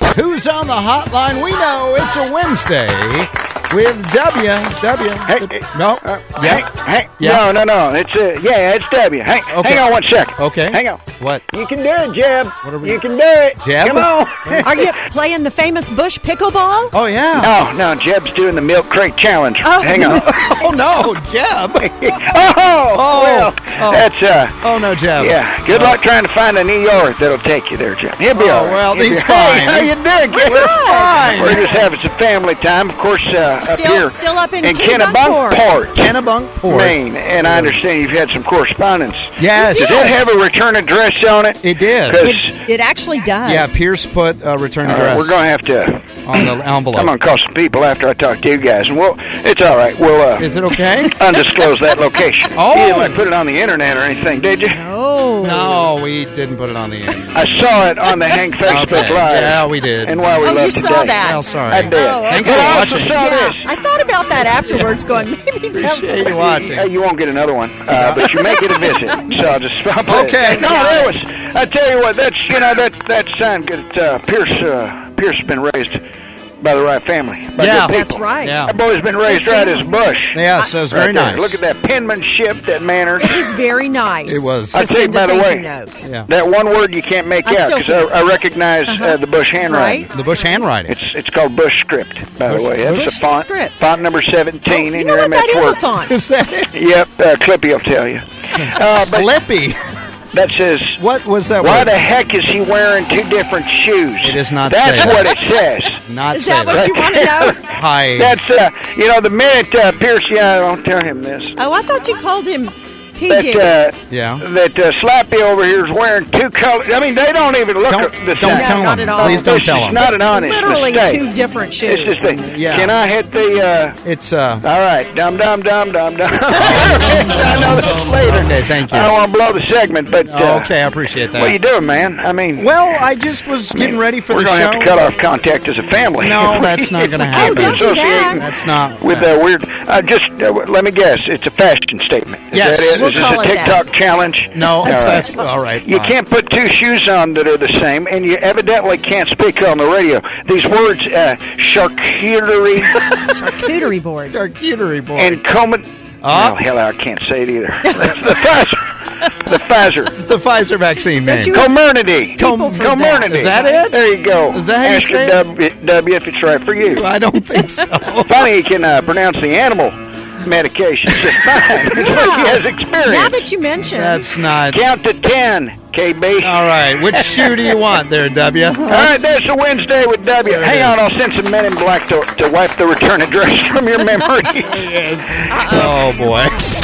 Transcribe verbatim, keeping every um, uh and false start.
Who's on the hotline? We know it's a Wednesday with W. W. Hey, no. Uh, yeah. Hey, hey, Yeah. no, no, no. It's uh, yeah, it's W. Hang, Okay. hang on one second. Okay. Hang on. What? You can do it, Jeb. What are we- You can do it. Jeb? Come on. Are you playing the famous Bush pickleball? Oh, yeah. No, no, Jeb's doing the milk crate challenge. Oh. Hang on. Oh, no, Jeb. oh, well, oh. that's uh, Oh, no, Jeb. yeah. Good luck trying to find a New York that'll take you there, Jeb. He'll be Oh, all right. well, He'll be- he's Hey, fine. how you doing, kid? We're fine. We're just having some family time, of course. Uh, Still- up here still up in Kennebunkport, Kennebunkport. Kennebunkport. Maine, and I understand you've had some correspondence. Yes. Does it have a return address on it? It did. 'Cause- It, it actually does. Yeah, Pierce put uh, return All right, address we're going to have to. on the envelope. I'm going to call some people after I talk to you guys, and we'll. It's all right. We'll. Uh, Is it okay? undisclose that location. Oh. You didn't like put it on the internet or anything, did you? Oh. No, we didn't put it on the internet. I saw it on the Hank Facebook Okay. Live. Yeah, we did. And while we Oh, love you today. saw that. Well, sorry. I did. Oh, Thanks But for I also watching. saw Yeah, this. I thought about that afterwards, going, maybe that Appreciate you watching. Uh, you won't get another one, uh, but you may get a visit. So I'll just stop it. Okay. No, that was. I tell you what. That's you know that that sign. Good. Uh, Pierce. Uh, Pierce has been raised by the right family. By Yeah. good people. That's right. Yeah. That boy's been raised right as Bush. Yeah, so it's Right very there. nice. Look at that penmanship, that manners. It was very nice. It was. To I tell you, send a by the thank way, you note. Yeah. that one word you can't make I out still because I, I recognize uh, the Bush handwriting. Right? The Bush handwriting. It's it's called Bush script, by Bush- the way. That's Bush a font. script. Font number seventeen Oh, you in know your what? M S That is Word. a font. Is that Yep, uh, Clippy will tell you. Uh, but Flippy? that says, What was that why word? the heck is he wearing two different shoes? It does not That's say that. what it says. Not Is say that what you want to know? Hi. That's, uh, you know, the minute uh, Pierce, yeah, don't tell him this. Oh, I thought you called him P. That, Diddy. uh, Yeah. that uh, Slappy over here is wearing two colors. I mean, they don't even look Don't, the don't same. No, tell not him. at all. Please don't This tell is him. not It's an honest literally mistake. two different shoes. It's just thing. Yeah. Can I hit the, uh, It's, uh... all right, dum dum dum dum dum. I know this later. Okay, thank you. I don't want to blow the segment, but uh, Oh, okay, I appreciate that. what you doing, man? I mean, Well, I just was getting ready for we're the going to show. have to cut off contact as a family. No, that's not gonna We happen. can't Oh, don't do that. associate That's not... with that weird. Uh, just uh, let me guess. It's a fashion statement. Is Yes. that it? We'll Is this call a it TikTok that. challenge? No, All right. that's... All right, You fine. can't put two shoes on that are the same, and you evidently can't speak on the radio. These words, uh, charcuterie Charcuterie board. Charcuterie board. and common. Ah. Oh, hell, I can't say it either. That's the Pfizer. The Pfizer. the Pfizer vaccine, man. you- Comernity. People for Comernity. Is that it? There you go. Is that how you Ask say your it? W, W if it's right for you. I don't think so. Funny he can uh, pronounce the animal medication just fine. It's like he has experience. Now that you mention, That's not... Count to ten, K B. All right, which shoe do you want there, W? All right, there's a Wednesday with W. There it Hang is. on, I'll send some men in black to, to wipe the return address from your memory. Yes. Oh, boy.